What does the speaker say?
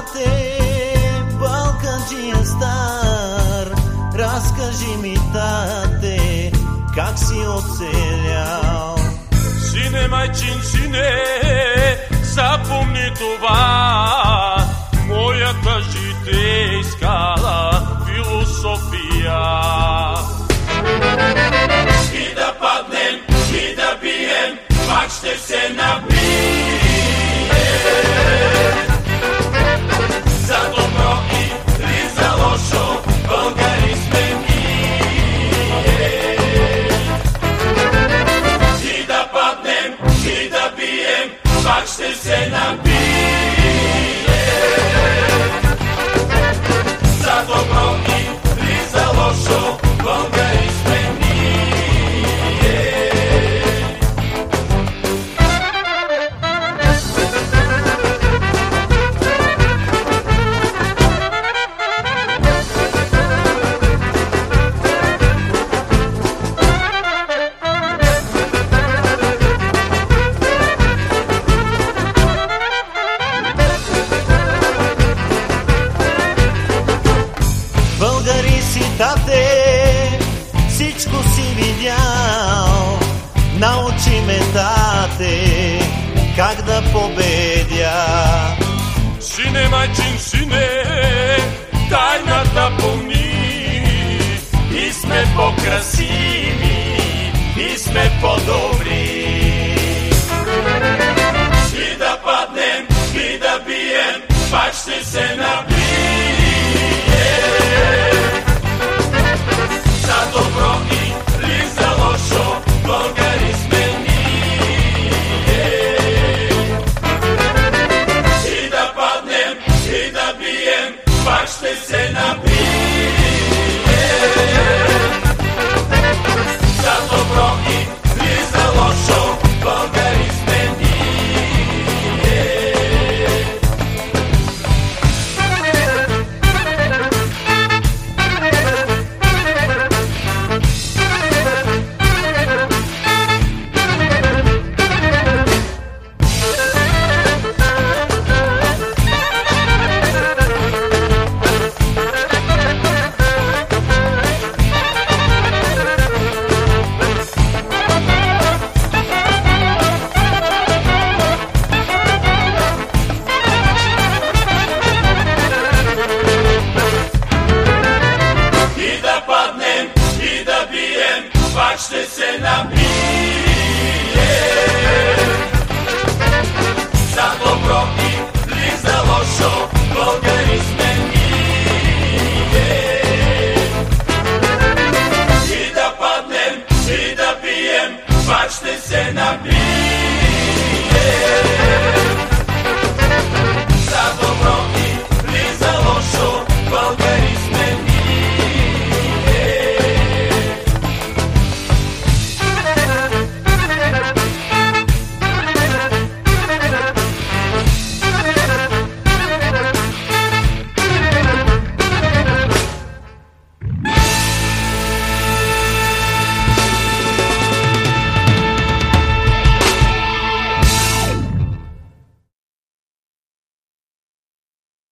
тате, балканчия стар, разкажи ми, тате, как си оцелял. Сине, майчин сине, запомни това, моята житейска философия. И да паднем, и да бием, пак ще се набием. За добро или за лошо, българи сме ние. И да паднем, и да бием, пак ще се набием. За добро или за лошо, българи сме ние. Българи си, тате, всичко си видял. Научи ме, тате, как да победя. Сине, майчин сине, тайната помни. И сме по-красиви, и сме по-добри. И да паднем, и да бием, пак ще се набием.